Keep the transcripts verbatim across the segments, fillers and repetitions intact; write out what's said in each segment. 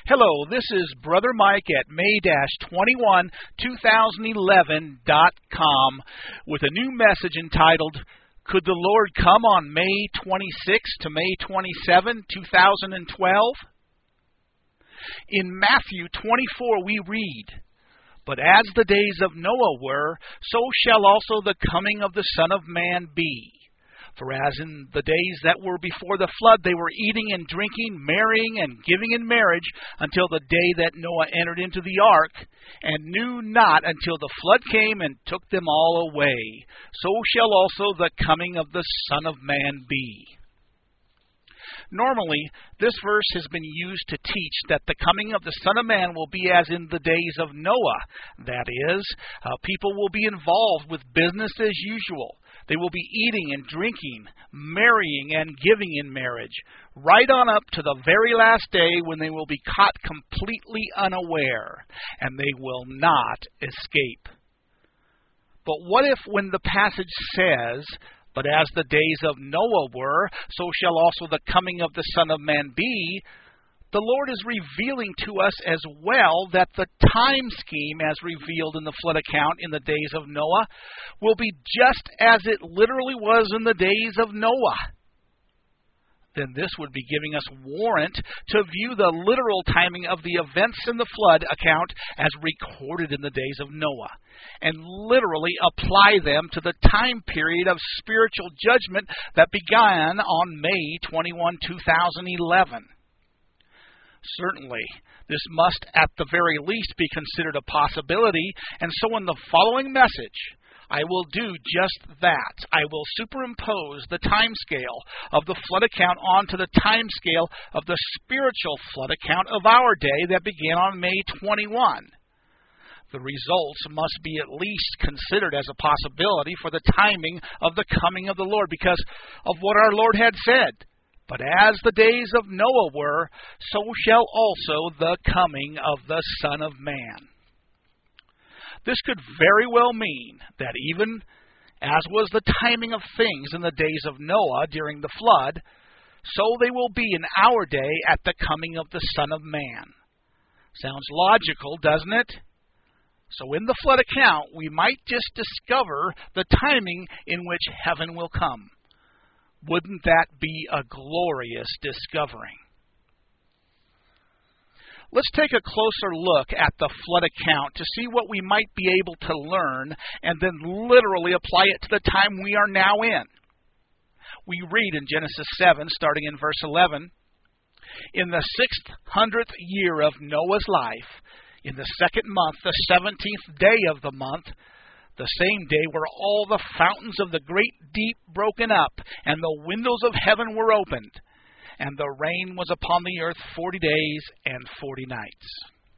Hello, this is Brother Mike at May twenty-one, twenty eleven dot com with a new message entitled, Could the Lord Come on May twenty-sixth to May twenty-seventh, twenty twelve? In Matthew twenty-four we read, But as the days of Noah were, so shall also the coming of the Son of Man be. For as in the days that were before the flood, they were eating and drinking, marrying and giving in marriage, until the day that Noah entered into the ark, and knew not until the flood came and took them all away. So shall also the coming of the Son of Man be. Normally, this verse has been used to teach that the coming of the Son of Man will be as in the days of Noah. That is, uh, people will be involved with business as usual. They will be eating and drinking, marrying and giving in marriage, right on up to the very last day when they will be caught completely unaware, and they will not escape. But what if when the passage says, But as the days of Noah were, so shall also the coming of the Son of Man be, the Lord is revealing to us as well that the time scheme as revealed in the flood account in the days of Noah will be just as it literally was in the days of Noah. Then this would be giving us warrant to view the literal timing of the events in the flood account as recorded in the days of Noah, and literally apply them to the time period of spiritual judgment that began on May twenty-first, twenty eleven. Certainly, this must at the very least be considered a possibility, and so in the following message, I will do just that. I will superimpose the time scale of the flood account onto the time scale of the spiritual flood account of our day that began on May twenty-first. The results must be at least considered as a possibility for the timing of the coming of the Lord because of what our Lord had said. But as the days of Noah were, so shall also the coming of the Son of Man. This could very well mean that even as was the timing of things in the days of Noah during the flood, so they will be in our day at the coming of the Son of Man. Sounds logical, doesn't it? So in the flood account, we might just discover the timing in which heaven will come. Wouldn't that be a glorious discovery? Let's take a closer look at the flood account to see what we might be able to learn and then literally apply it to the time we are now in. We read in Genesis seven, starting in verse eleven, In the sixth hundredth year of Noah's life, in the second month, the seventeenth day of the month, the same day were all the fountains of the great deep broken up, and the windows of heaven were opened, and the rain was upon the earth forty days and forty nights.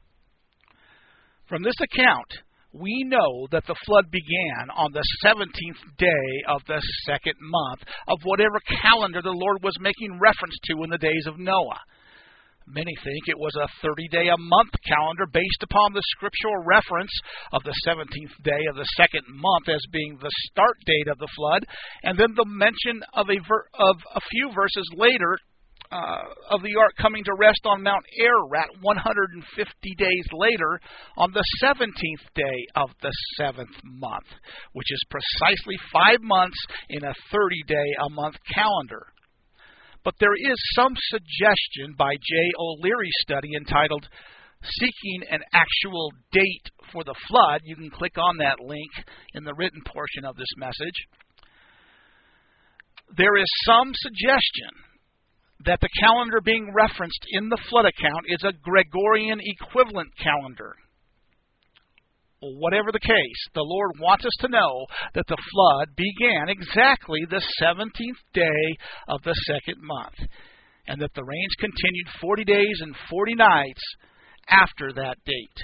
From this account, we know that the flood began on the seventeenth day of the second month of whatever calendar the Lord was making reference to in the days of Noah. Many think it was a thirty-day-a-month calendar based upon the scriptural reference of the seventeenth day of the second month as being the start date of the flood, and then the mention of a, ver- of a few verses later uh, of the ark coming to rest on Mount Ararat one hundred fifty days later on the seventeenth day of the seventh month, which is precisely five months in a thirty-day-a-month calendar. But there is some suggestion by J. O'Leary's study entitled Seeking an Actual Date for the Flood. You can click on that link in the written portion of this message. There is some suggestion that the calendar being referenced in the flood account is a Gregorian equivalent calendar. Whatever the case, the Lord wants us to know that the flood began exactly the seventeenth day of the second month, and that the rains continued forty days and forty nights after that date.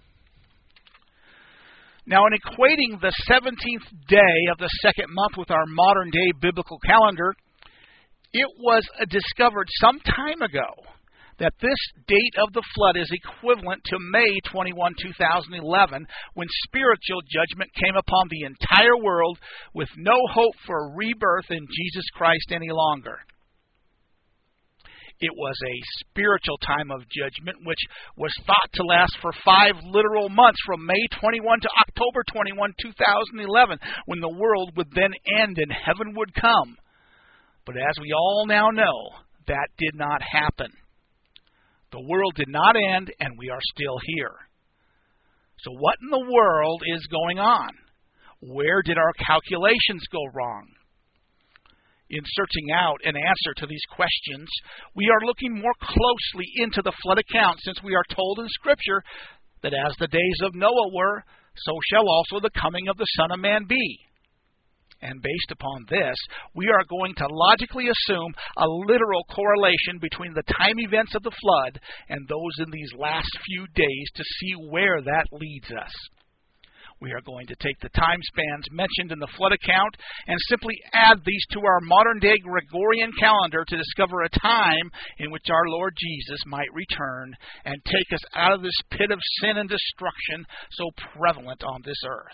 Now, in equating the seventeenth day of the second month with our modern-day biblical calendar, it was discovered some time ago that this date of the flood is equivalent to May twenty-first, twenty eleven, when spiritual judgment came upon the entire world with no hope for rebirth in Jesus Christ any longer. It was a spiritual time of judgment, which was thought to last for five literal months from May twenty-first to October twenty-first, two thousand eleven, when the world would then end and heaven would come. But as we all now know, that did not happen. The world did not end, and we are still here. So what in the world is going on? Where did our calculations go wrong? In searching out an answer to these questions, we are looking more closely into the flood account, since we are told in Scripture that as the days of Noah were, so shall also the coming of the Son of Man be. And based upon this, we are going to logically assume a literal correlation between the time events of the flood and those in these last few days to see where that leads us. We are going to take the time spans mentioned in the flood account and simply add these to our modern-day Gregorian calendar to discover a time in which our Lord Jesus might return and take us out of this pit of sin and destruction so prevalent on this earth.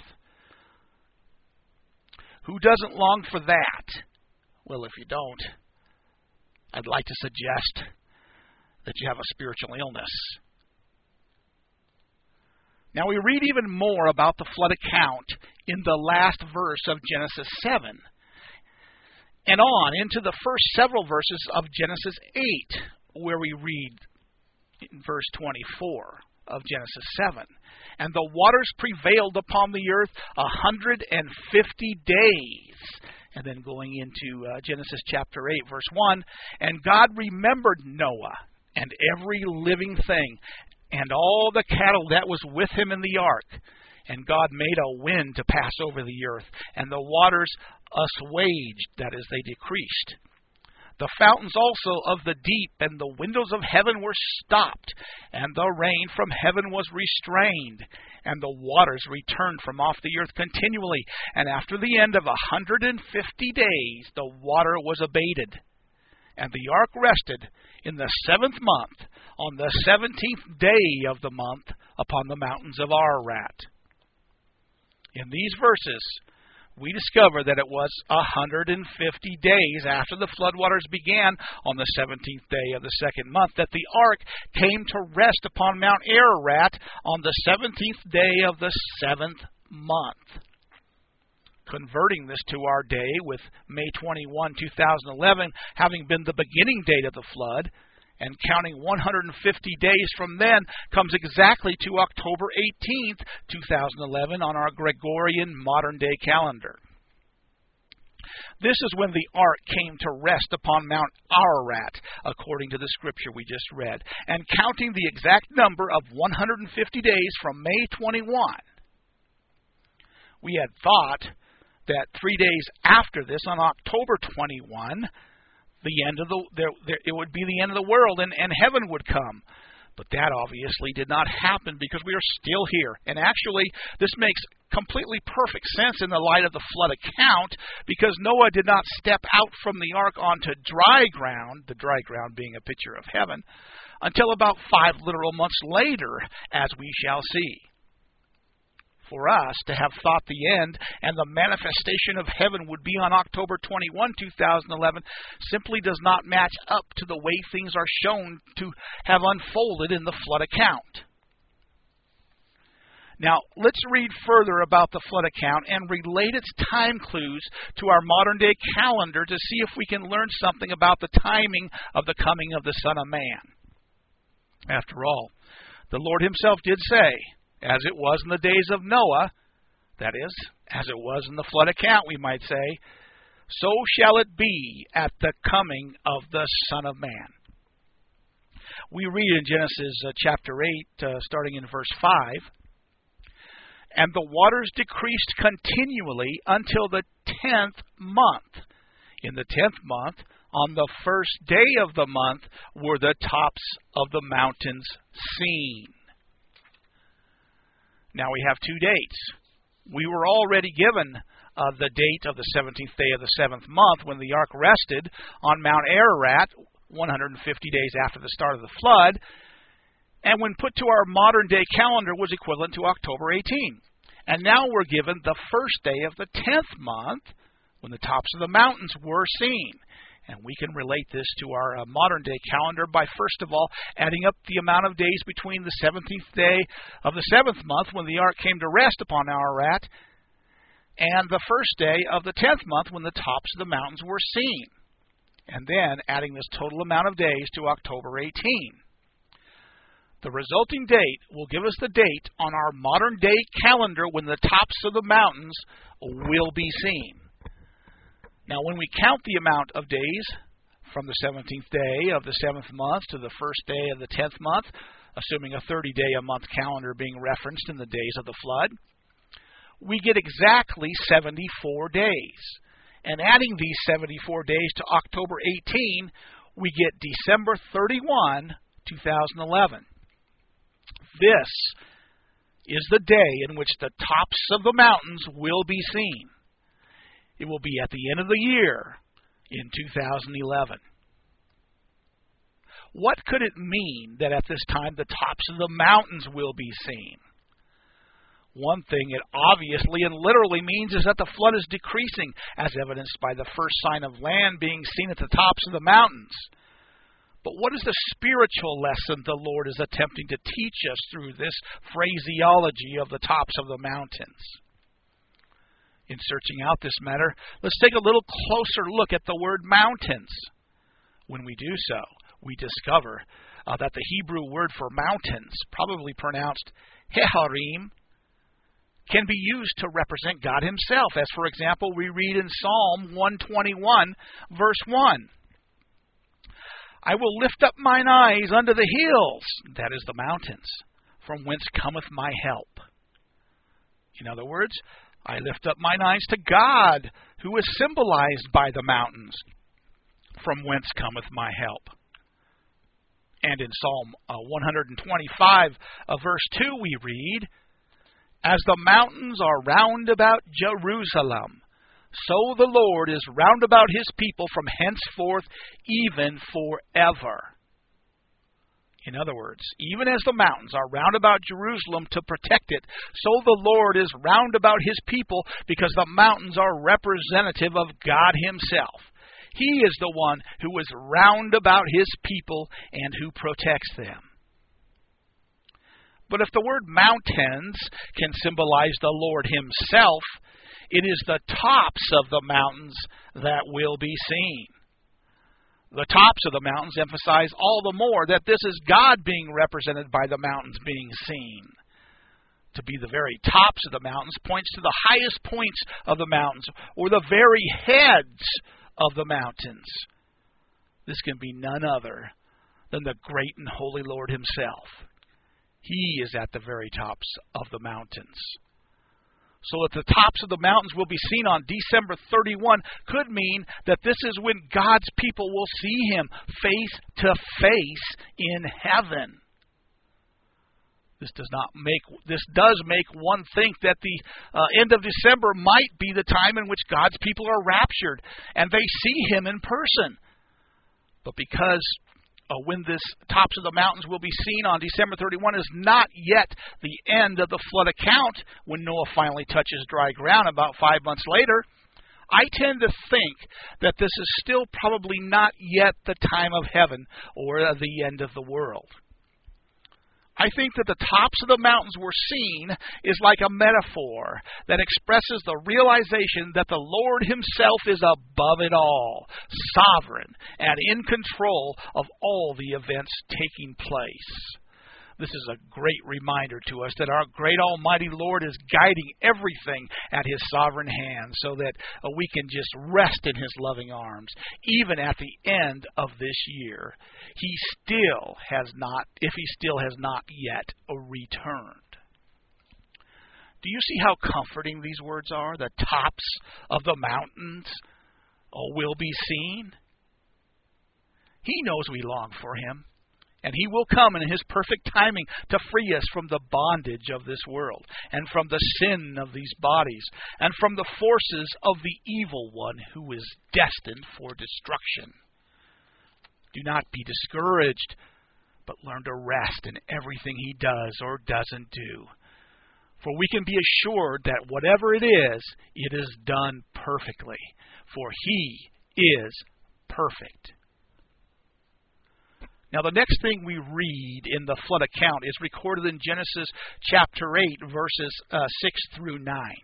Who doesn't long for that? Well, if you don't, I'd like to suggest that you have a spiritual illness. Now, we read even more about the flood account in the last verse of Genesis seven and on into the first several verses of Genesis eight, where we read in verse twenty-four of Genesis seven. And the waters prevailed upon the earth a hundred and fifty days. And then going into uh, Genesis chapter eight, verse one, and God remembered Noah and every living thing, and all the cattle that was with him in the ark. And God made a wind to pass over the earth, and the waters assuaged, that is, they decreased. The fountains also of the deep and the windows of heaven were stopped, and the rain from heaven was restrained, and the waters returned from off the earth continually. And after the end of a hundred and fifty days, the water was abated. And the ark rested in the seventh month, on the seventeenth day of the month, upon the mountains of Ararat. In these verses, we discover that it was one hundred fifty days after the floodwaters began on the seventeenth day of the second month that the ark came to rest upon Mount Ararat on the seventeenth day of the seventh month. Converting this to our day, with May twenty-first, two thousand eleven having been the beginning date of the flood, and counting one hundred fifty days from then, comes exactly to October eighteenth, two thousand eleven on our Gregorian modern-day calendar. This is when the ark came to rest upon Mount Ararat, according to the scripture we just read, and counting the exact number of one hundred fifty days from May twenty-first. We had thought that three days after this, on October twenty-first, the end of the there, there, it would be the end of the world, and, and heaven would come. But that obviously did not happen, because we are still here. And actually, this makes completely perfect sense in the light of the flood account, because Noah did not step out from the ark onto dry ground, the dry ground being a picture of heaven, until about five literal months later, as we shall see. For us to have thought the end and the manifestation of heaven would be on October twenty-first, two thousand eleven simply does not match up to the way things are shown to have unfolded in the flood account. Now, let's read further about the flood account and relate its time clues to our modern-day calendar to see if we can learn something about the timing of the coming of the Son of Man. After all, the Lord himself did say, as it was in the days of Noah, that is, as it was in the flood account, we might say, so shall it be at the coming of the Son of Man. We read in Genesis uh, chapter eight, uh, starting in verse five, and the waters decreased continually until the tenth month. In the tenth month, on the first day of the month, were the tops of the mountains seen. Now we have two dates. We were already given uh, the date of the seventeenth day of the seventh month when the ark rested on Mount Ararat, one hundred fifty days after the start of the flood, and when put to our modern-day calendar was equivalent to October eighteenth. And now we're given the first day of the tenth month when the tops of the mountains were seen. And we can relate this to our uh, modern-day calendar by, first of all, adding up the amount of days between the seventeenth day of the seventh month, when the ark came to rest upon Ararat, and the first day of the tenth month, when the tops of the mountains were seen. And then adding this total amount of days to October eighteenth. The resulting date will give us the date on our modern-day calendar when the tops of the mountains will be seen. Now, when we count the amount of days from the seventeenth day of the seventh month to the first day of the tenth month, assuming a thirty-day-a-month calendar being referenced in the days of the flood, we get exactly seventy-four days. And adding these seventy-four days to October eighteenth, we get December thirty-first, two thousand eleven. This is the day in which the tops of the mountains will be seen. It will be at the end of the year in two thousand eleven. What could it mean that at this time the tops of the mountains will be seen? One thing it obviously and literally means is that the flood is decreasing, as evidenced by the first sign of land being seen at the tops of the mountains. But what is the spiritual lesson the Lord is attempting to teach us through this phraseology of the tops of the mountains? In searching out this matter, let's take a little closer look at the word mountains. When we do so, we discover uh, that the Hebrew word for mountains, probably pronounced Heharim, can be used to represent God himself, as for example we read in Psalm one twenty-one, verse one. I will lift up mine eyes unto the hills, that is the mountains, from whence cometh my help. In other words, I lift up mine eyes to God, who is symbolized by the mountains, from whence cometh my help. And in Psalm uh, one twenty-five, uh, verse two, we read, as the mountains are round about Jerusalem, so the Lord is round about his people from henceforth, even forever. In other words, even as the mountains are round about Jerusalem to protect it, so the Lord is round about his people, because the mountains are representative of God himself. He is the one who is round about his people and who protects them. But if the word mountains can symbolize the Lord himself, it is the tops of the mountains that will be seen. The tops of the mountains emphasize all the more that this is God being represented by the mountains being seen. To be the very tops of the mountains points to the highest points of the mountains, or the very heads of the mountains. This can be none other than the great and holy Lord himself. He is at the very tops of the mountains. So that the tops of the mountains will be seen on December thirty-first could mean that this is when God's people will see him face to face in heaven. This does not make this does make one think that the uh, end of December might be the time in which God's people are raptured and they see him in person. But because Uh, when this tops of the mountains will be seen on December thirty-first is not yet the end of the flood account, when Noah finally touches dry ground about five months later, I tend to think that this is still probably not yet the time of heaven or the end of the world. I think that the tops of the mountains we're seeing is like a metaphor that expresses the realization that the Lord himself is above it all, sovereign, and in control of all the events taking place. This is a great reminder to us that our great almighty Lord is guiding everything at his sovereign hand, so that uh, we can just rest in his loving arms, even at the end of this year. He still has not, if he still has not yet returned. Do you see how comforting these words are? The tops of the mountains will be seen. He knows we long for him. And he will come in his perfect timing to free us from the bondage of this world, and from the sin of these bodies, and from the forces of the evil one who is destined for destruction. Do not be discouraged, but learn to rest in everything he does or doesn't do. For we can be assured that whatever it is, it is done perfectly, for he is perfect. Now, the next thing we read in the flood account is recorded in Genesis chapter eight, verses uh, six through nine.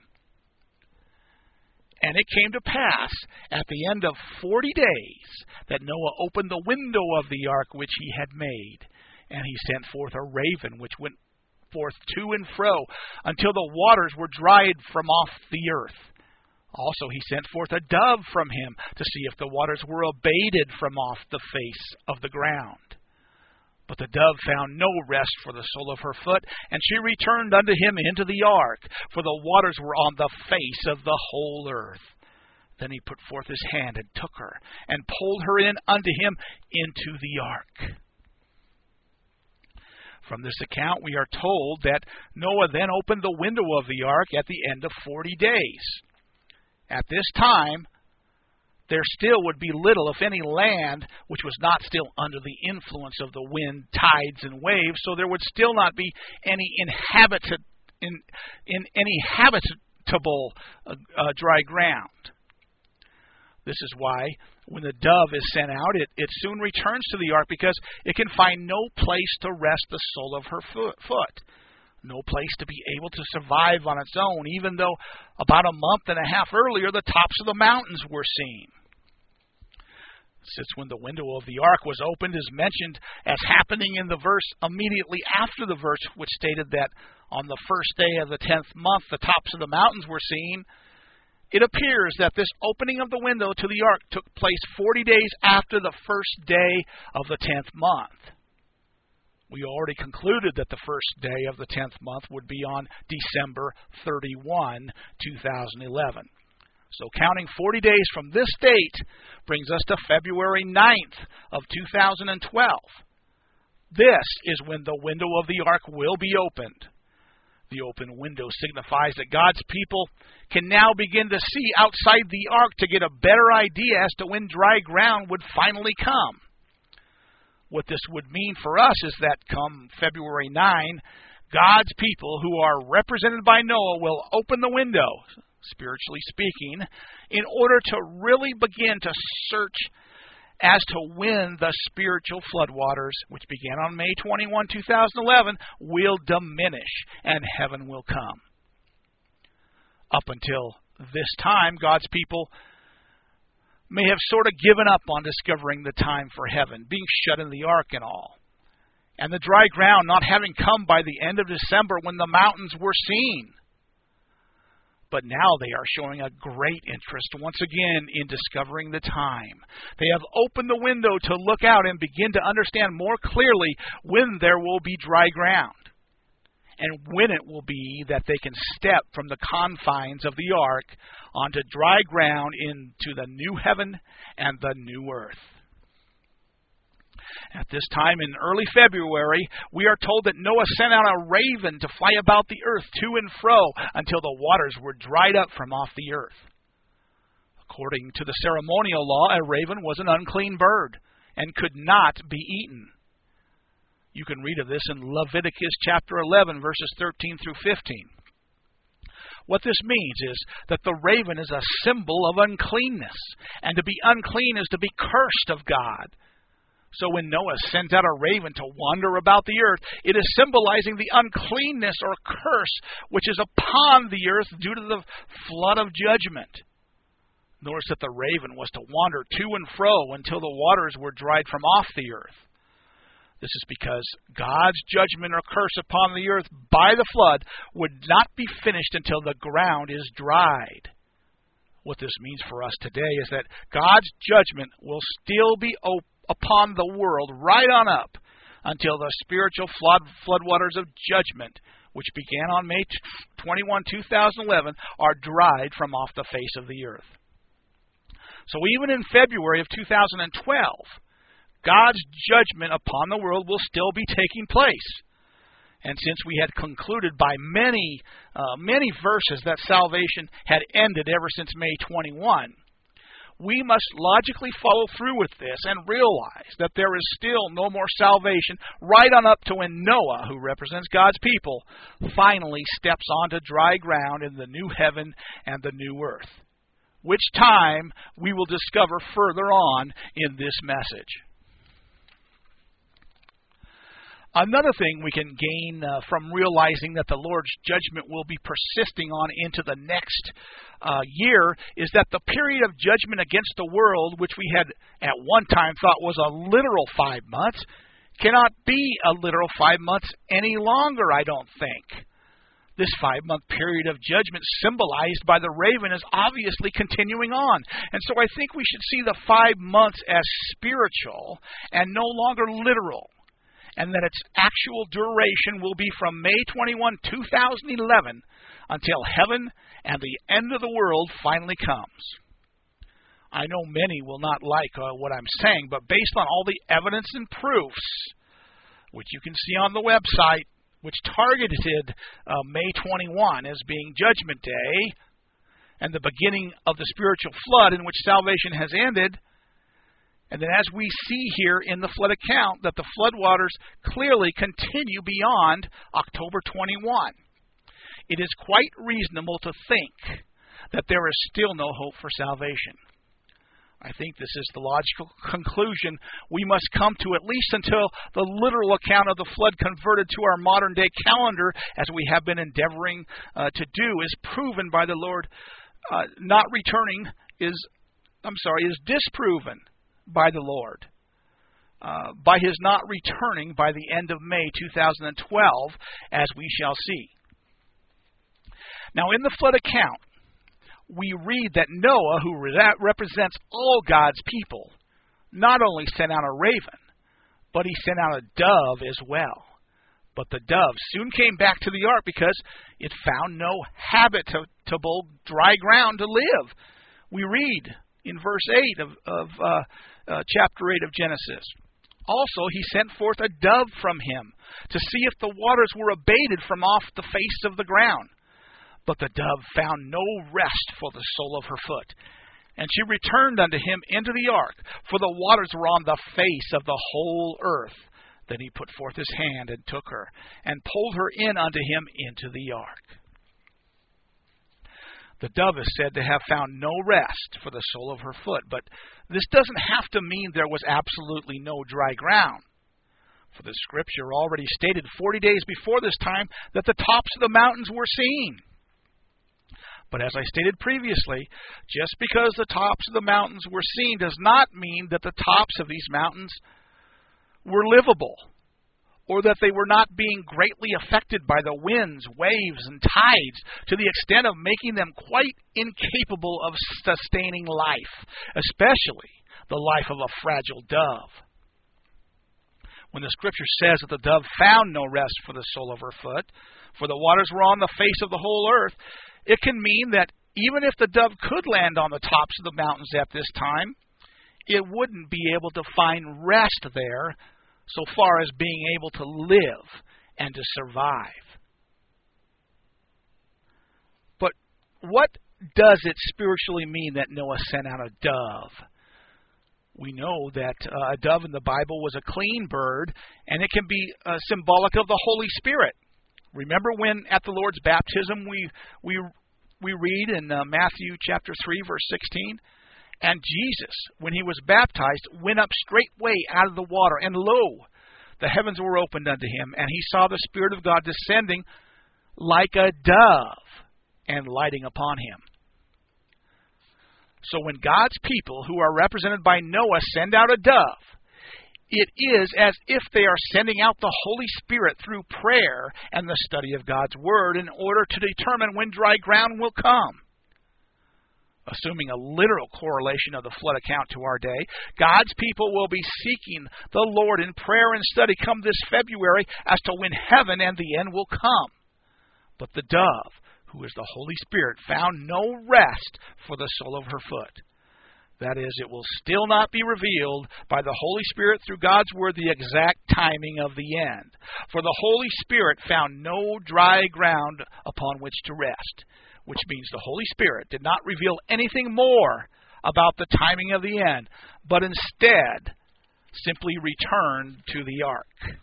And it came to pass at the end of forty days that Noah opened the window of the ark which he had made, and he sent forth a raven which went forth to and fro until the waters were dried from off the earth. Also he sent forth a dove from him to see if the waters were abated from off the face of the ground. But the dove found no rest for the sole of her foot, and she returned unto him into the ark, for the waters were on the face of the whole earth. Then he put forth his hand and took her, and pulled her in unto him into the ark. From this account we are told that Noah then opened the window of the ark at the end of forty days. At this time, there still would be little, if any, land which was not still under the influence of the wind, tides, and waves, so there would still not be any inhabited, in, in any habitable uh, uh, dry ground. This is why when the dove is sent out, it, it soon returns to the ark because it can find no place to rest the sole of her foot. foot. No place to be able to survive on its own, even though about a month and a half earlier the tops of the mountains were seen. Since when the window of the ark was opened is mentioned as happening in the verse immediately after the verse which stated that on the first day of the tenth month the tops of the mountains were seen, it appears that this opening of the window to the ark took place forty days after the first day of the tenth month. We already concluded that the first day of the tenth month would be on December thirty-first, two thousand eleven. So counting forty days from this date brings us to February ninth of two thousand twelve. This is when the window of the ark will be opened. The open window signifies that God's people can now begin to see outside the ark to get a better idea as to when dry ground would finally come. What this would mean for us is that come February ninth, God's people who are represented by Noah will open the window, spiritually speaking, in order to really begin to search as to when the spiritual floodwaters, which began on May twenty-first, two thousand eleven, will diminish and heaven will come. Up until this time, God's people may have sort of given up on discovering the time for heaven, being shut in the ark and all, and the dry ground not having come by the end of December when the mountains were seen. But now they are showing a great interest once again in discovering the time. They have opened the window to look out and begin to understand more clearly when there will be dry ground, and when it will be that they can step from the confines of the ark onto dry ground into the new heaven and the new earth. At this time in early February, we are told that Noah sent out a raven to fly about the earth to and fro until the waters were dried up from off the earth. According to the ceremonial law, a raven was an unclean bird and could not be eaten. You can read of this in Leviticus chapter eleven, verses thirteen through fifteen. What this means is that the raven is a symbol of uncleanness, and to be unclean is to be cursed of God. So when Noah sent out a raven to wander about the earth, it is symbolizing the uncleanness or curse which is upon the earth due to the flood of judgment. Notice that the raven was to wander to and fro until the waters were dried from off the earth. This is because God's judgment or curse upon the earth by the flood would not be finished until the ground is dried. What this means for us today is that God's judgment will still be open upon the world right on up until the spiritual flood floodwaters of judgment, which began on May twenty-first, two thousand eleven, are dried from off the face of the earth. So even in February of two thousand twelve, God's judgment upon the world will still be taking place. And since we had concluded by many, uh, many verses that salvation had ended ever since May twenty-first, we must logically follow through with this and realize that there is still no more salvation right on up to when Noah, who represents God's people, finally steps onto dry ground in the new heaven and the new earth. which time we will discover further on in this message. Another thing we can gain uh, from realizing that the Lord's judgment will be persisting on into the next uh, year is that the period of judgment against the world, which we had at one time thought was a literal five months, cannot be a literal five months any longer, I don't think. This five-month period of judgment symbolized by the raven is obviously continuing on. And so I think we should see the five months as spiritual and no longer literal, and that its actual duration will be from May twenty-first, two thousand eleven until heaven and the end of the world finally comes. I know many will not like uh, what I'm saying, but based on all the evidence and proofs, which you can see on the website, which targeted uh, May twenty-first as being Judgment Day and the beginning of the spiritual flood in which salvation has ended. And then as we see here in the flood account that the floodwaters clearly continue beyond October twenty-first, it is quite reasonable to think that there is still no hope for salvation. I think this is the logical conclusion we must come to, at least until the literal account of the flood converted to our modern day calendar, as we have been endeavoring uh, to do, is proven by the Lord uh, not returning, is, I'm sorry, is disproven by the Lord. Uh, by his not returning by the end of May two thousand twelve, as we shall see. Now, in the flood account, we read that Noah, who represents all God's people, not only sent out a raven, but he sent out a dove as well. But the dove soon came back to the ark because it found no habitable dry ground to live. We read in verse eight of, of uh, uh, chapter eight of Genesis. Also, he sent forth a dove from him to see if the waters were abated from off the face of the ground. But the dove found no rest for the sole of her foot. And she returned unto him into the ark, for the waters were on the face of the whole earth. Then he put forth his hand and took her, and pulled her in unto him into the ark. The dove is said to have found no rest for the sole of her foot, but this doesn't have to mean there was absolutely no dry ground. For the scripture already stated forty days before this time that the tops of the mountains were seen. But as I stated previously, just because the tops of the mountains were seen does not mean that the tops of these mountains were livable, or that they were not being greatly affected by the winds, waves, and tides to the extent of making them quite incapable of sustaining life, especially the life of a fragile dove. When the scripture says that the dove found no rest for the sole of her foot, for the waters were on the face of the whole earth, it can mean that even if the dove could land on the tops of the mountains at this time, it wouldn't be able to find rest there so far as being able to live and to survive. But what does it spiritually mean that Noah sent out a dove? We know that uh, a dove in the Bible was a clean bird, and it can be uh, symbolic of the Holy Spirit. Remember when at the Lord's baptism we we we read in uh, Matthew chapter three, verse sixteen, and Jesus, when he was baptized, went up straightway out of the water, and lo, the heavens were opened unto him, and he saw the Spirit of God descending like a dove and lighting upon him. So when God's people, who are represented by Noah, send out a dove, it is as if they are sending out the Holy Spirit through prayer and the study of God's Word in order to determine when dry ground will come. Assuming a literal correlation of the flood account to our day, God's people will be seeking the Lord in prayer and study come this February as to when heaven and the end will come. But the dove, who is the Holy Spirit, found no rest for the sole of her foot. That is, it will still not be revealed by the Holy Spirit through God's Word the exact timing of the end. For the Holy Spirit found no dry ground upon which to rest, which means the Holy Spirit did not reveal anything more about the timing of the end, but instead simply returned to the ark.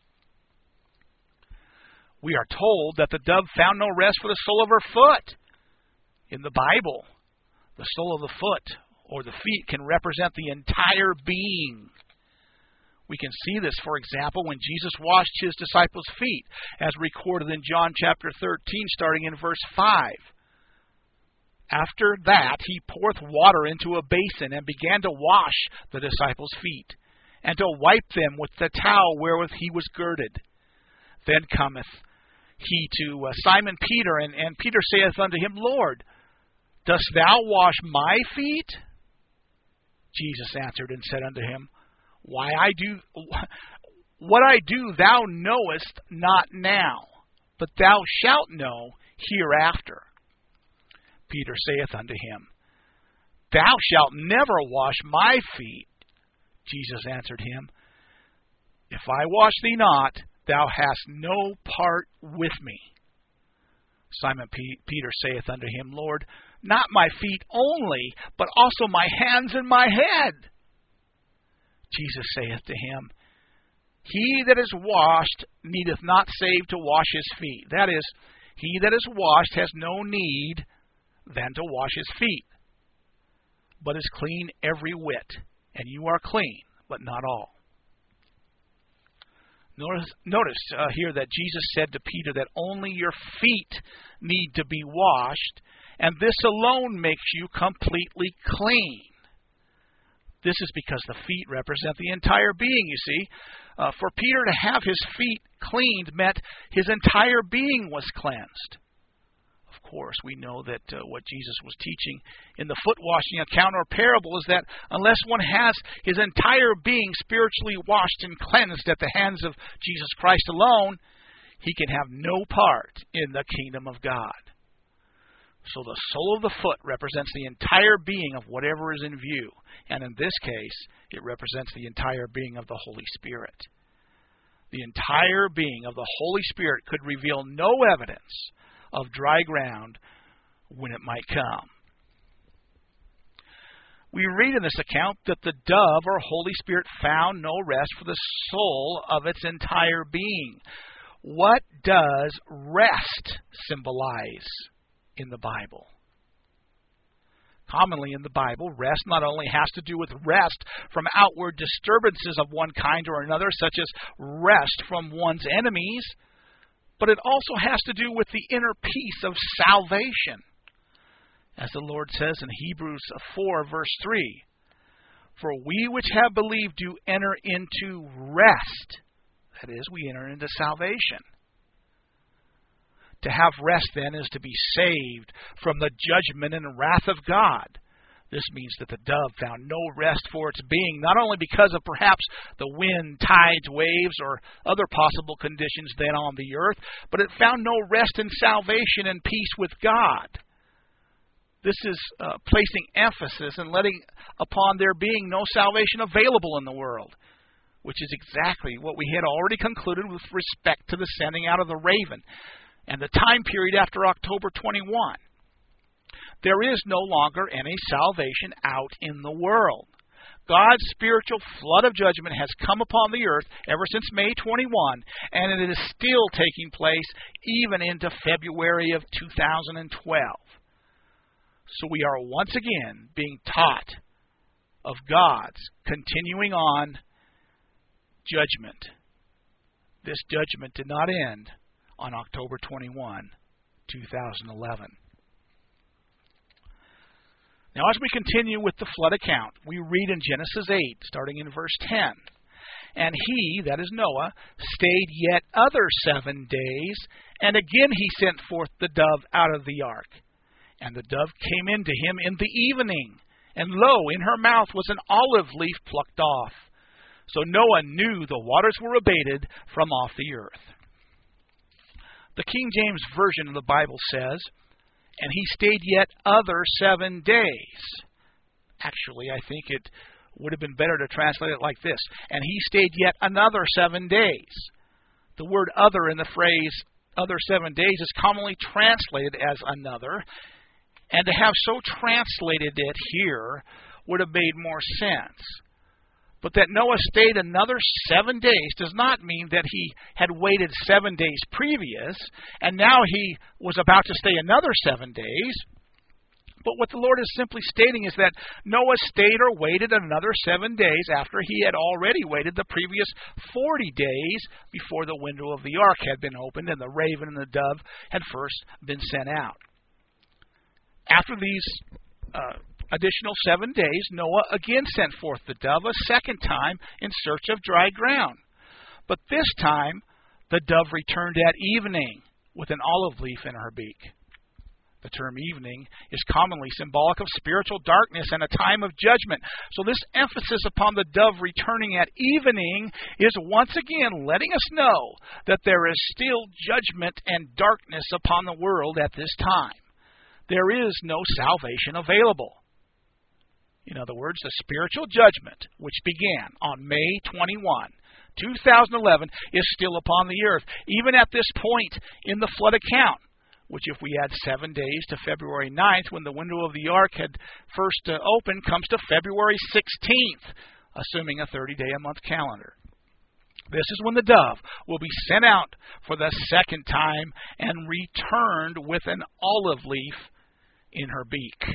We are told that the dove found no rest for the sole of her foot. In the Bible, The sole of the foot or the feet can represent the entire being. We can see this, for example, when Jesus washed his disciples' feet, as recorded in John chapter thirteen, starting in verse five. After that, he poureth water into a basin and began to wash the disciples' feet, and to wipe them with the towel wherewith he was girded. Then cometh he to uh, Simon Peter, and, and Peter saith unto him, Lord, dost thou wash my feet? Jesus answered and said unto him, Why I do what I do thou knowest not now, but thou shalt know hereafter. Peter saith unto him, Thou shalt never wash my feet. Jesus answered him, If I wash thee not, thou hast no part with me. Simon P- Peter saith unto him, Lord, not my feet only, but also my hands and my head. Jesus saith to him, He that is washed needeth not save to wash his feet. That is, he that is washed has no need than to wash his feet, but is clean every whit. And you are clean, but not all. Notice, notice uh, here that Jesus said to Peter that only your feet need to be washed, and this alone makes you completely clean. This is because the feet represent the entire being, you see. Uh, for Peter to have his feet cleaned meant his entire being was cleansed. Of course, we know that uh, what Jesus was teaching in the foot washing account or parable is that unless one has his entire being spiritually washed and cleansed at the hands of Jesus Christ alone, he can have no part in the kingdom of God. So the sole of the foot represents the entire being of whatever is in view. And in this case, it represents the entire being of the Holy Spirit. The entire being of the Holy Spirit could reveal no evidence of dry ground when it might come. We read in this account that the dove or Holy Spirit found no rest for the soul of its entire being. What does rest symbolize in the Bible? Commonly in the Bible, rest not only has to do with rest from outward disturbances of one kind or another, such as rest from one's enemies, but it also has to do with the inner peace of salvation. As the Lord says in Hebrews four, verse three, For we which have believed do enter into rest. That is, we enter into salvation. To have rest, then, is to be saved from the judgment and wrath of God. This means that the dove found no rest for its being, not only because of perhaps the wind, tides, waves, or other possible conditions then on the earth, but it found no rest in salvation and peace with God. This is uh, placing emphasis and letting upon there being no salvation available in the world, which is exactly what we had already concluded with respect to the sending out of the raven and the time period after October twenty-first. There is no longer any salvation out in the world. God's spiritual flood of judgment has come upon the earth ever since May twenty-first, and it is still taking place even into February of two thousand twelve. So we are once again being taught of God's continuing on judgment. This judgment did not end on October twenty-first, two thousand eleven. Now, as we continue with the flood account, we read in Genesis eight, starting in verse ten, And he, that is Noah, stayed yet other seven days, and again he sent forth the dove out of the ark. And the dove came into him in the evening, and lo, in her mouth was an olive leaf plucked off. So Noah knew the waters were abated from off the earth. The King James Version of the Bible says, And he stayed yet other seven days. Actually, I think it would have been better to translate it like this. And he stayed yet another seven days. The word other in the phrase other seven days is commonly translated as another. And to have so translated it here would have made more sense. But that Noah stayed another seven days does not mean that he had waited seven days previous, and now he was about to stay another seven days. But what the Lord is simply stating is that Noah stayed or waited another seven days after he had already waited the previous forty days before the window of the ark had been opened and the raven and the dove had first been sent out. After these uh, additional seven days, Noah again sent forth the dove a second time in search of dry ground. But this time, the dove returned at evening with an olive leaf in her beak. The term evening is commonly symbolic of spiritual darkness and a time of judgment. So this emphasis upon the dove returning at evening is once again letting us know that there is still judgment and darkness upon the world at this time. There is no salvation available. In other words, the spiritual judgment, which began on May twenty-first, two thousand eleven, is still upon the earth. Even at this point in the flood account, which if we add seven days to February ninth, when the window of the ark had first uh, opened, comes to February sixteenth, assuming a thirty-day-a-month calendar. This is when the dove will be sent out for the second time and returned with an olive leaf in her beak.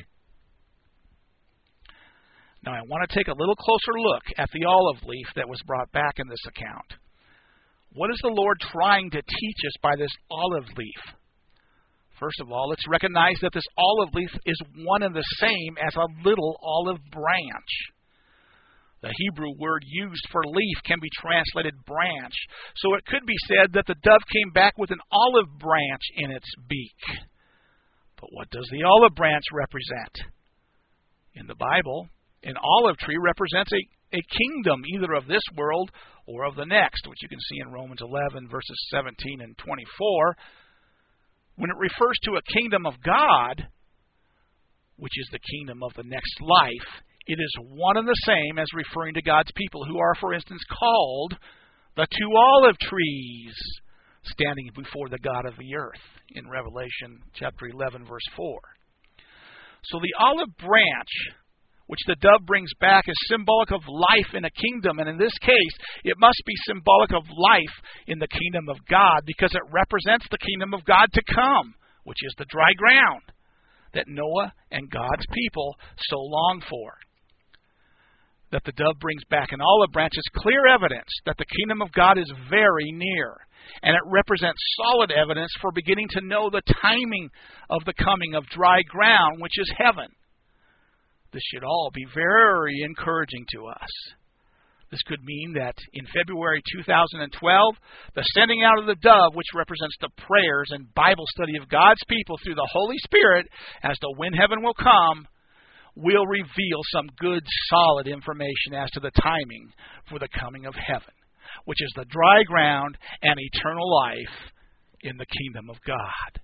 Now, I want to take a little closer look at the olive leaf that was brought back in this account. What is the Lord trying to teach us by this olive leaf? First of all, let's recognize that this olive leaf is one and the same as a little olive branch. The Hebrew word used for leaf can be translated branch, so it could be said that the dove came back with an olive branch in its beak. But what does the olive branch represent? In the Bible, an olive tree represents a, a kingdom, either of this world or of the next, which you can see in Romans eleven, verses seventeen and twenty-four. When it refers to a kingdom of God, which is the kingdom of the next life, it is one and the same as referring to God's people, who are, for instance, called the two olive trees standing before the God of the earth in Revelation chapter eleven, verse four. So the olive branch, which the dove brings back, is symbolic of life in a kingdom. And in this case, it must be symbolic of life in the kingdom of God, because it represents the kingdom of God to come, which is the dry ground that Noah and God's people so long for. That the dove brings back an olive branch is clear evidence that the kingdom of God is very near. And it represents solid evidence for beginning to know the timing of the coming of dry ground, which is heaven. This should all be very encouraging to us. This could mean that in February two thousand twelve, the sending out of the dove, which represents the prayers and Bible study of God's people through the Holy Spirit as to when heaven will come, will reveal some good, solid information as to the timing for the coming of heaven, which is the dry ground and eternal life in the kingdom of God.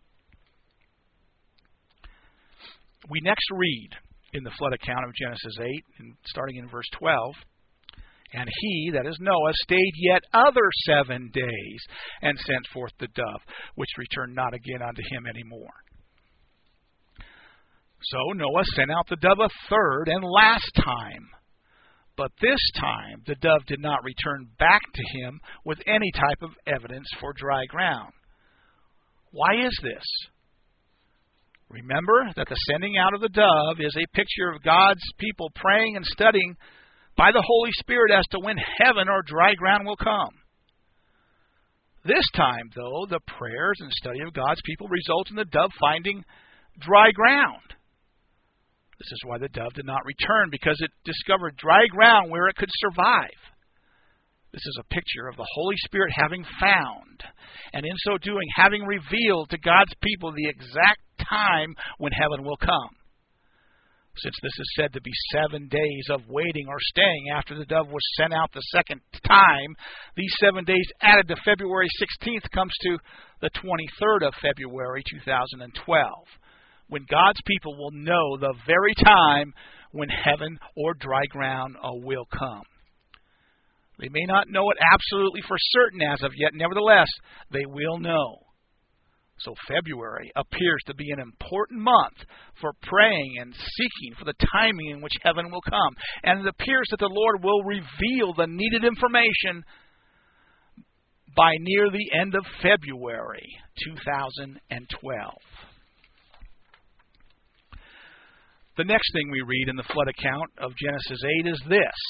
We next read in the flood account of Genesis eight, and starting in verse twelve, and he, that is Noah, stayed yet other seven days, and sent forth the dove, which returned not again unto him any more. So Noah sent out the dove a third and last time. But this time the dove did not return back to him with any type of evidence for dry ground. Why is this? Remember that the sending out of the dove is a picture of God's people praying and studying by the Holy Spirit as to when heaven or dry ground will come. This time, though, the prayers and study of God's people result in the dove finding dry ground. This is why the dove did not return, because it discovered dry ground where it could survive. This is a picture of the Holy Spirit having found, and in so doing, having revealed to God's people the exact time when heaven will come. Since this is said to be seven days of waiting or staying after the dove was sent out the second time, these seven days added to February sixteenth comes to the twenty-third of February two thousand twelve, when God's people will know the very time when heaven or dry ground will come. They may not know it absolutely for certain as of yet. Nevertheless, they will know. So February appears to be an important month for praying and seeking for the timing in which heaven will come. And it appears that the Lord will reveal the needed information by near the end of February two thousand twelve. The next thing we read in the flood account of Genesis eight is this.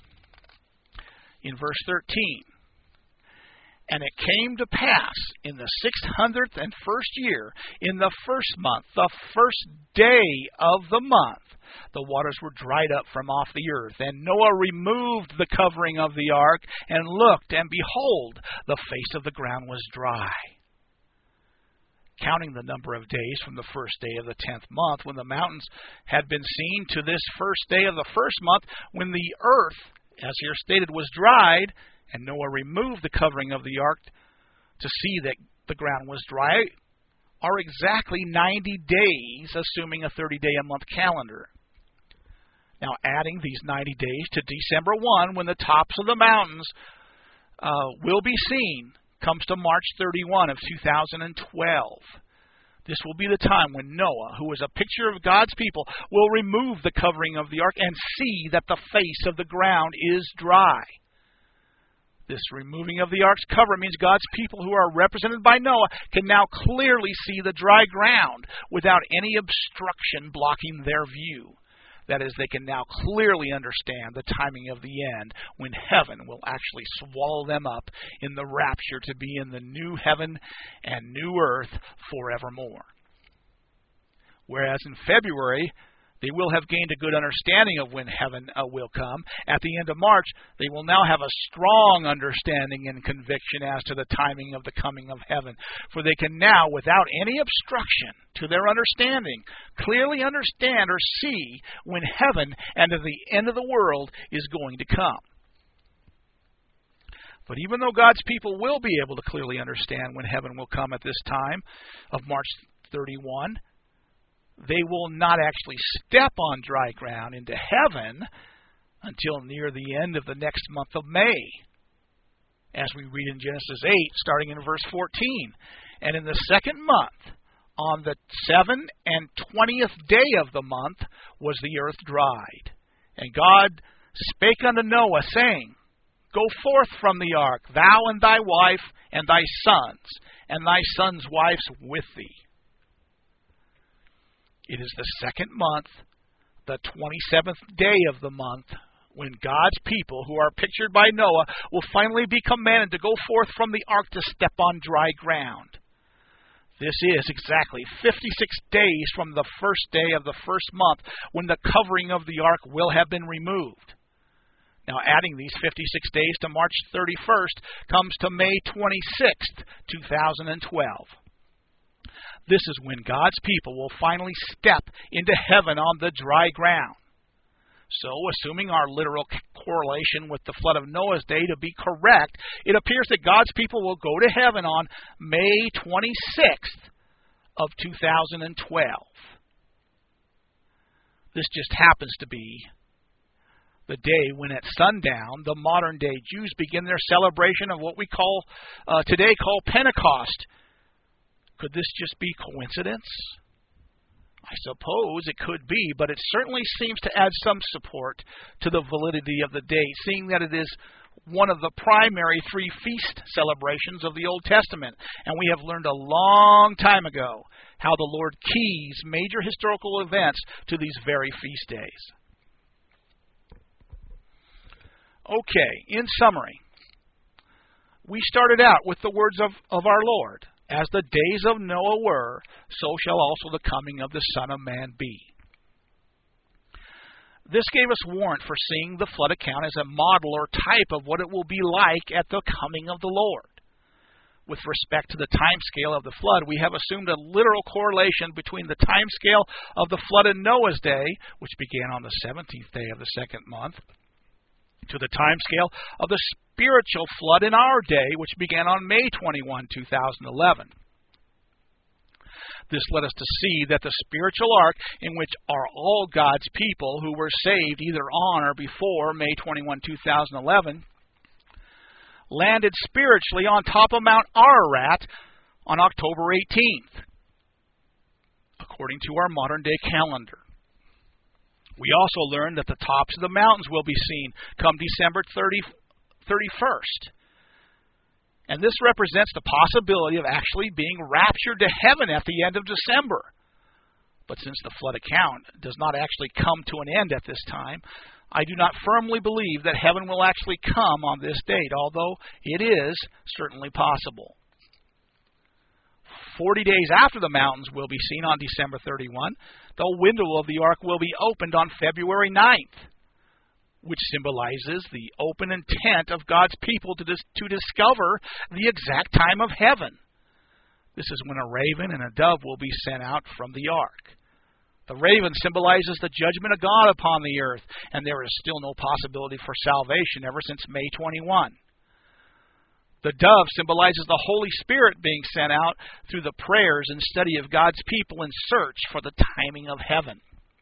In verse thirteen, and it came to pass in the six hundredth and first year, in the first month, the first day of the month, the waters were dried up from off the earth. And Noah removed the covering of the ark, and looked, and behold, the face of the ground was dry. Counting the number of days from the first day of the tenth month, when the mountains had been seen, to this first day of the first month, when the earth, as here stated, was dried, and Noah removed the covering of the ark to see that the ground was dry, are exactly ninety days, assuming a thirty-day-a-month calendar. Now, adding these ninety days to December first, when the tops of the mountains uh, will be seen, comes to March thirty-first of two thousand twelve. This will be the time when Noah, who is a picture of God's people, will remove the covering of the ark and see that the face of the ground is dry. This removing of the ark's cover means God's people, who are represented by Noah, can now clearly see the dry ground without any obstruction blocking their view. That is, they can now clearly understand the timing of the end, when heaven will actually swallow them up in the rapture to be in the new heaven and new earth forevermore. Whereas in February, they will have gained a good understanding of when heaven uh, will come. At the end of March, they will now have a strong understanding and conviction as to the timing of the coming of heaven. For they can now, without any obstruction to their understanding, clearly understand or see when heaven and the end of the world is going to come. But even though God's people will be able to clearly understand when heaven will come at this time of March thirty-first, they will not actually step on dry ground into heaven until near the end of the next month of May, as we read in Genesis eight, starting in verse fourteen. And in the second month, on the seventh and twentieth day of the month, was the earth dried. And God spake unto Noah, saying, Go forth from the ark, thou and thy wife, and thy sons, and thy sons' wives with thee. It is the second month, the twenty-seventh day of the month, when God's people, who are pictured by Noah, will finally be commanded to go forth from the ark to step on dry ground. This is exactly fifty-six days from the first day of the first month, when the covering of the ark will have been removed. Now, adding these fifty-six days to March thirty-first comes to May twenty-sixth, two thousand twelve. This is when God's people will finally step into heaven on the dry ground. So, assuming our literal correlation with the flood of Noah's day to be correct, it appears that God's people will go to heaven on May twenty-sixth of two thousand twelve. This just happens to be the day when at sundown, the modern day Jews begin their celebration of what we call uh, today call Pentecost. Could this just be coincidence? I suppose it could be, but it certainly seems to add some support to the validity of the date, seeing that it is one of the primary three feast celebrations of the Old Testament. And we have learned a long time ago how the Lord keys major historical events to these very feast days. Okay, in summary, we started out with the words of, of our Lord. As the days of Noah were, so shall also the coming of the Son of Man be. This gave us warrant for seeing the flood account as a model or type of what it will be like at the coming of the Lord. With respect to the time scale of the flood, we have assumed a literal correlation between the time scale of the flood in Noah's day, which began on the seventeenth day of the second month, to the time scale of the spiritual flood in our day, which began on May twenty-first, two thousand eleven. This led us to see that the spiritual ark, in which are all God's people who were saved either on or before May twenty-first, two thousand eleven, landed spiritually on top of Mount Ararat on October eighteenth, according to our modern-day calendar. We also learned that the tops of the mountains will be seen come December thirty-first. And this represents the possibility of actually being raptured to heaven at the end of December. But since the flood account does not actually come to an end at this time, I do not firmly believe that heaven will actually come on this date, although it is certainly possible. Forty days after the mountains will be seen on December thirty-first, the window of the ark will be opened on February ninth, which symbolizes the open intent of God's people to, dis- to discover the exact time of heaven. This is when a raven and a dove will be sent out from the ark. The raven symbolizes the judgment of God upon the earth, and there is still no possibility for salvation ever since May twenty-first. The dove symbolizes the Holy Spirit being sent out through the prayers and study of God's people in search for the timing of heaven.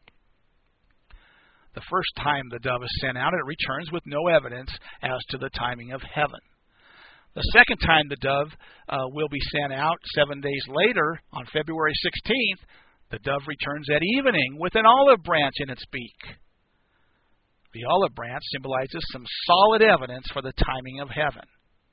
The first time the dove is sent out, it returns with no evidence as to the timing of heaven. The second time the dove uh, will be sent out, seven days later, on February sixteenth, the dove returns at evening with an olive branch in its beak. The olive branch symbolizes some solid evidence for the timing of heaven.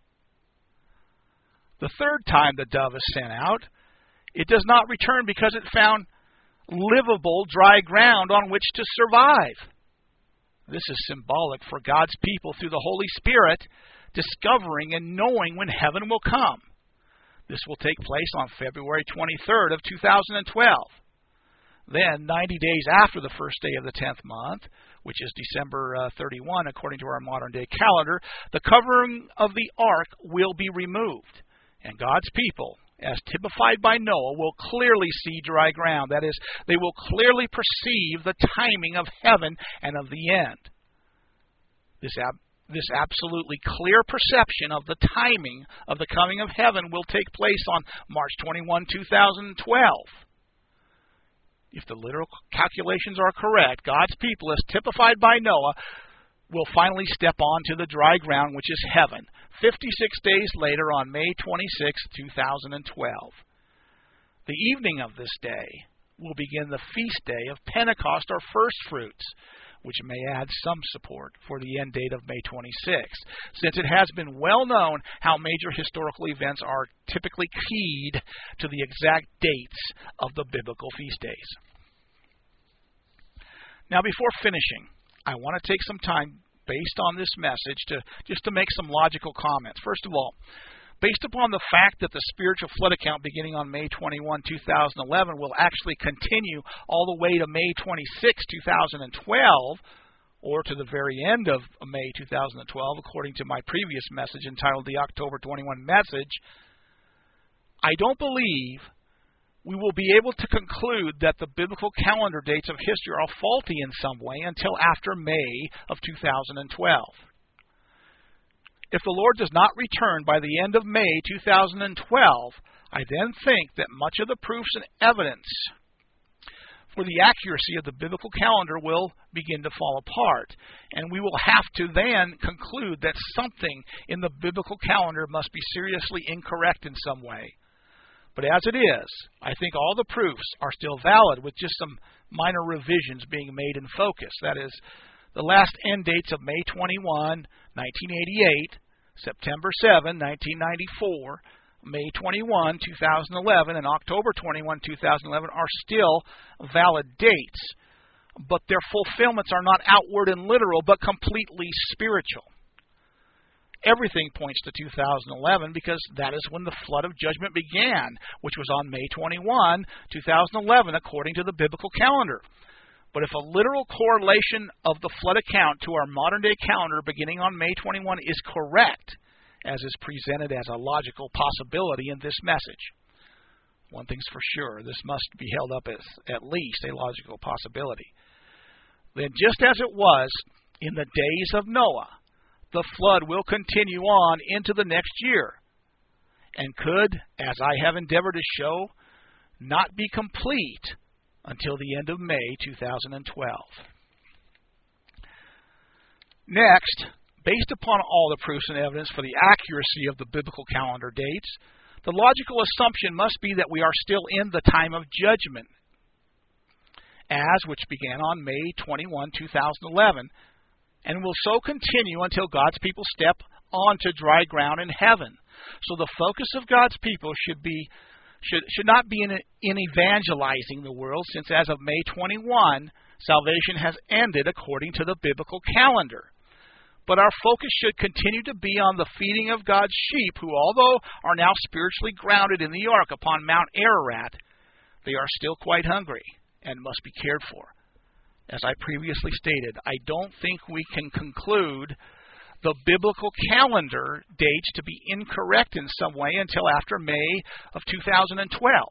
The third time the dove is sent out, it does not return because it found livable dry ground on which to survive. This is symbolic for God's people through the Holy Spirit discovering and knowing when heaven will come. This will take place on February twenty-third of two thousand twelve. Then, ninety days after the first day of the tenth month, which is December uh, thirty-first according to our modern-day calendar, the covering of the ark will be removed. And God's people, as typified by Noah, will clearly see dry ground. That is, they will clearly perceive the timing of heaven and of the end. This, ab- this absolutely clear perception of the timing of the coming of heaven will take place on March twenty-first, two thousand twelve. If the literal calculations are correct, God's people, as typified by Noah, will finally step onto the dry ground, which is heaven, fifty-six days later on May twenty-sixth, two thousand twelve. The evening of this day will begin the feast day of Pentecost or first fruits, which may add some support for the end date of May twenty-sixth, since it has been well known how major historical events are typically keyed to the exact dates of the biblical feast days. Now, before finishing, I want to take some time based on this message to just to make some logical comments. First of all, based upon the fact that the spiritual flood account beginning on May twenty-first, two thousand eleven will actually continue all the way to May twenty-sixth, two thousand twelve, or to the very end of May two thousand twelve, according to my previous message entitled the October twenty-first Message, I don't believe we will be able to conclude that the biblical calendar dates of history are faulty in some way until after May of two thousand twelve. If the Lord does not return by the end of May two thousand twelve, I then think that much of the proofs and evidence for the accuracy of the biblical calendar will begin to fall apart, and we will have to then conclude that something in the biblical calendar must be seriously incorrect in some way. But as it is, I think all the proofs are still valid with just some minor revisions being made in focus. That is, the last end dates of May twenty-first, nineteen eighty-eight, September seventh, nineteen ninety-four, May twenty-first, two thousand eleven, and October twenty-first, two thousand eleven are still valid dates, but their fulfillments are not outward and literal, but completely spiritual. Everything points to two thousand eleven because that is when the flood of judgment began, which was on May twenty-first, two thousand eleven, according to the biblical calendar. But if a literal correlation of the flood account to our modern-day calendar beginning on May twenty-first is correct, as is presented as a logical possibility in this message, one thing's for sure, this must be held up as at least a logical possibility. Then just as it was in the days of Noah, the flood will continue on into the next year and could, as I have endeavored to show, not be complete until the end of May two thousand twelve. Next, based upon all the proofs and evidence for the accuracy of the biblical calendar dates, the logical assumption must be that we are still in the time of judgment, as which began on May twenty-first, two thousand eleven, and will so continue until God's people step onto dry ground in heaven. So the focus of God's people should be should should not be in, in evangelizing the world, since as of May twenty-first, salvation has ended according to the biblical calendar. But our focus should continue to be on the feeding of God's sheep, who, although are now spiritually grounded in the ark upon Mount Ararat, they are still quite hungry and must be cared for. As I previously stated, I don't think we can conclude the biblical calendar dates to be incorrect in some way until after May of two thousand twelve.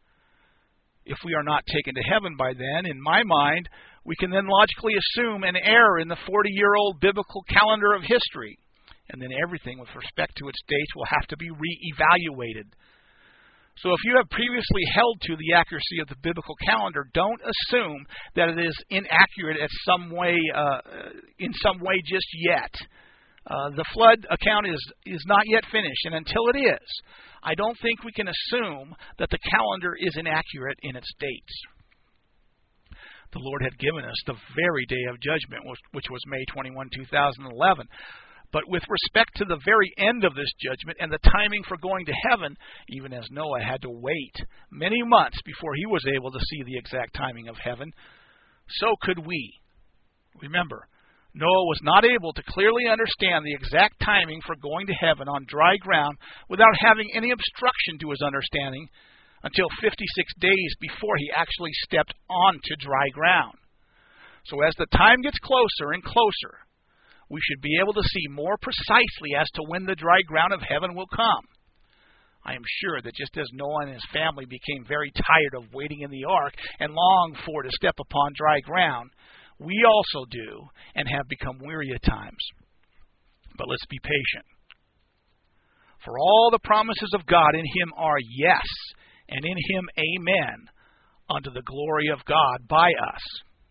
If we are not taken to heaven by then, in my mind, we can then logically assume an error in the forty-year-old biblical calendar of history, and then everything with respect to its dates will have to be re-evaluated. So if you have previously held to the accuracy of the biblical calendar, don't assume that it is inaccurate at some way, uh, in some way just yet. Uh, the flood account is, is not yet finished, and until it is, I don't think we can assume that the calendar is inaccurate in its dates. The Lord had given us the very day of judgment, which was May twenty-first, two thousand eleven. But with respect to the very end of this judgment and the timing for going to heaven, even as Noah had to wait many months before he was able to see the exact timing of heaven, so could we. Remember, Noah was not able to clearly understand the exact timing for going to heaven on dry ground without having any obstruction to his understanding until fifty-six days before he actually stepped onto dry ground. So as the time gets closer and closer, we should be able to see more precisely as to when the dry ground of heaven will come. I am sure that just as Noah and his family became very tired of waiting in the ark and longed for to step upon dry ground, we also do and have become weary at times. But let's be patient. For all the promises of God in him are yes, and in him amen, unto the glory of God by us.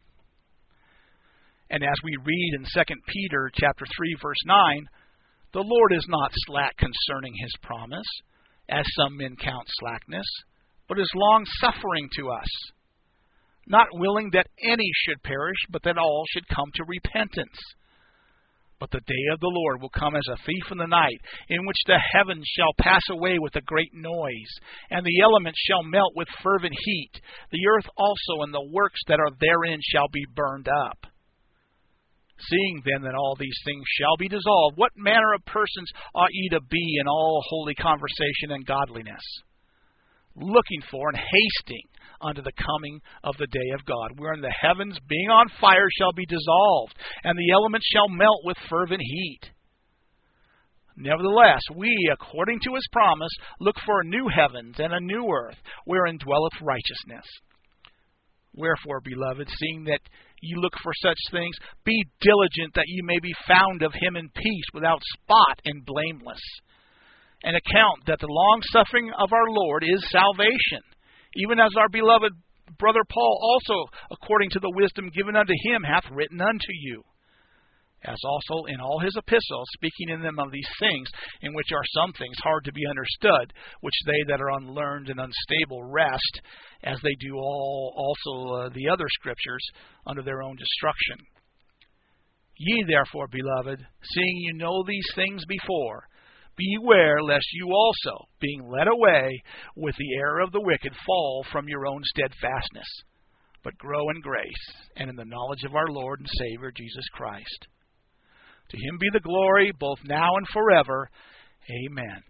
And as we read in Second Peter chapter three, verse nine, the Lord is not slack concerning his promise, as some men count slackness, but is long-suffering to us, not willing that any should perish, but that all should come to repentance. But the day of the Lord will come as a thief in the night, in which the heavens shall pass away with a great noise, and the elements shall melt with fervent heat. The earth also and the works that are therein shall be burned up. Seeing then that all these things shall be dissolved, what manner of persons ought ye to be in all holy conversation and godliness, looking for and hasting unto the coming of the day of God, wherein the heavens being on fire shall be dissolved, and the elements shall melt with fervent heat. Nevertheless, we, according to his promise, look for new heavens and a new earth, wherein dwelleth righteousness. Wherefore, beloved, seeing that ye look for such things, be diligent that ye may be found of him in peace, without spot and blameless. And account that the long-suffering of our Lord is salvation, even as our beloved brother Paul also, according to the wisdom given unto him, hath written unto you. As also in all his epistles, speaking in them of these things, in which are some things hard to be understood, which they that are unlearned and unstable wrest, as they do all also uh, the other scriptures, under their own destruction. Ye therefore, beloved, seeing you know these things before, beware lest you also, being led away with the error of the wicked, fall from your own steadfastness, but grow in grace and in the knowledge of our Lord and Savior Jesus Christ. To him be the glory, both now and forever. Amen.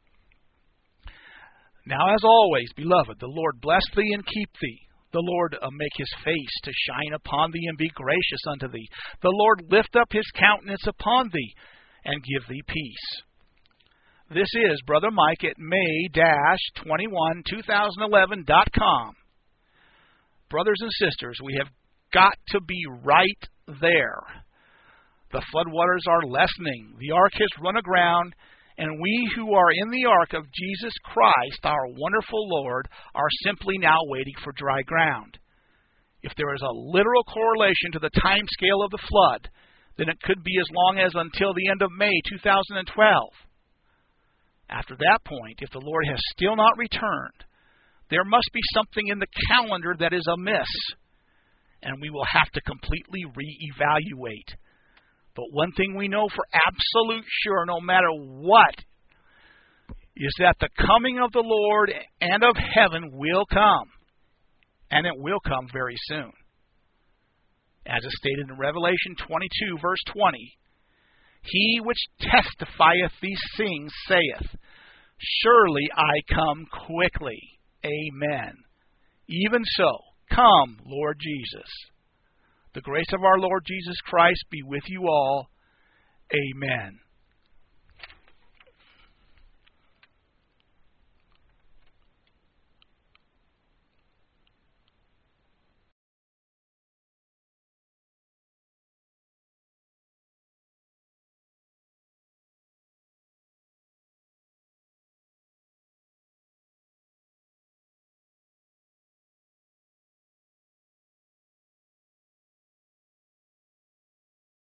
Now, as always, beloved, the Lord bless thee and keep thee. The Lord uh, make his face to shine upon thee and be gracious unto thee. The Lord lift up his countenance upon thee and give thee peace. This is Brother Mike at May twenty-first, two thousand eleven dot com. Brothers and sisters, we have got to be right there. The floodwaters are lessening. The ark has run aground, and we who are in the ark of Jesus Christ, our wonderful Lord, are simply now waiting for dry ground. If there is a literal correlation to the time scale of the flood, then it could be as long as until the end of May two thousand twelve. After that point, if the Lord has still not returned, there must be something in the calendar that is amiss, and we will have to completely reevaluate. But one thing we know for absolute sure, no matter what is that the coming of the Lord and of heaven will come, and it will come very soon. As is stated in Revelation twenty-two, verse twenty, He which testifieth these things saith, Surely I come quickly. Amen. Even so, come, Lord Jesus. The grace of our Lord Jesus Christ be with you all. Amen.